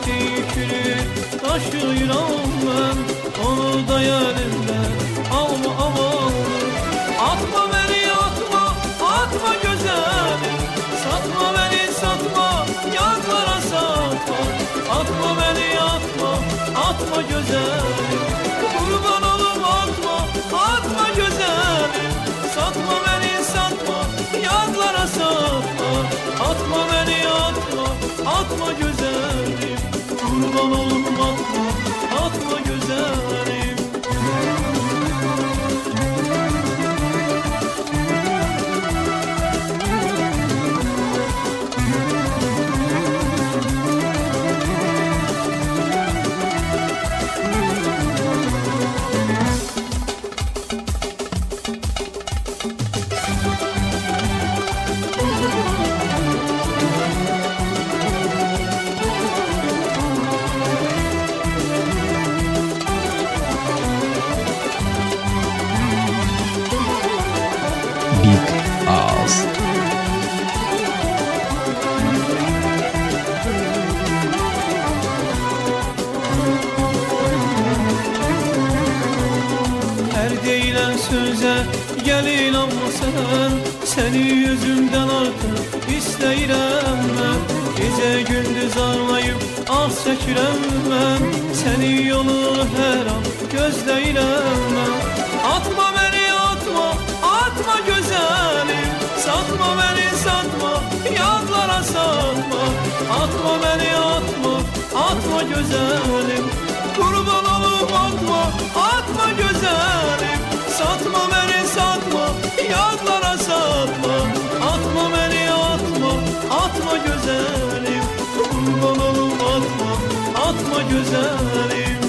yükünü taşıyorum ben, onu da elinden alma aman. Atma beni atma, atma güzelim, satma beni satma, yanlara satma. Atma beni atma, atma güzelim, kurban olup atma, atma güzelim. Satma beni satma, yanlara satma. Atma beni atma, atma güzelim, kurban olup atma, atma güzelim. Big Ağız. Her değilen söze gelin ama sen, seni yüzümden artık isteyirəm ben. Gece gündüz ağlayıp az çəkirəm ben, seni yolu her an gözleyirəm ben. Atma beni atma, atma güzelim, satma beni satma, yanlara satma. Atma beni atma, atma güzelim, kurban olup atma, atma güzelim. Satma beni satma, yanlara satma. Atma beni atma, atma güzelim, kurban olup atma, atma güzelim.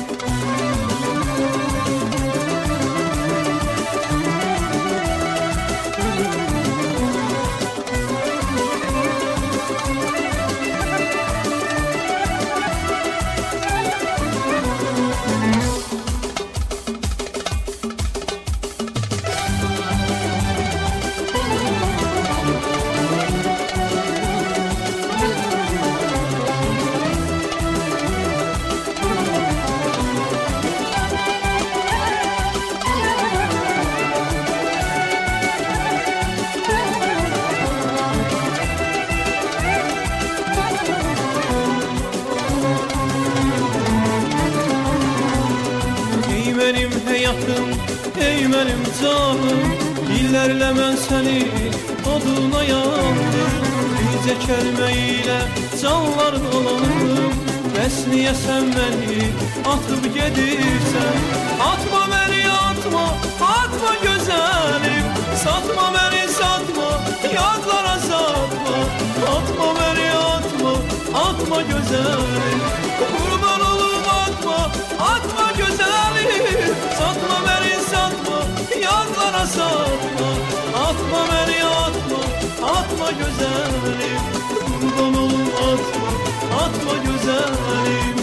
Ey benim hayatım, ey benim canım, illərlə mən səni oduna yandım. Bircə kəlmə ilə canlar dolanım, bəs niyə sən məni atıb gedirsən? Atma beni atma, atma güzelim, satma beni satma, yanlara satma. Atma beni atma, atma güzelim, kurban olup atma, atma güzelim. Satma beni satma, yanlara satma. Atma beni atma, atma güzelim, kurban olup atma, atma güzelim.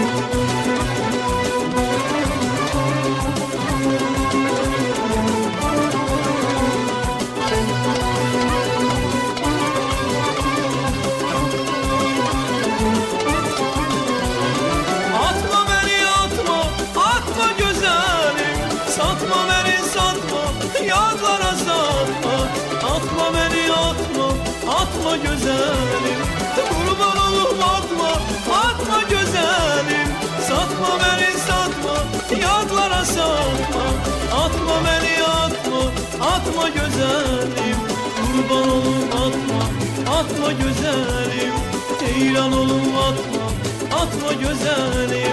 Atma beni atma, atma güzelim, satma beni satma, yanlara satma. Atma beni atma, atma güzelim, kurban olup atma, atma güzelim. Satma beni satma, yanlara satma. Atma beni atma, atma güzelim, kurban olup atma, atma güzelim. Ceylan olup atma, atma güzelim.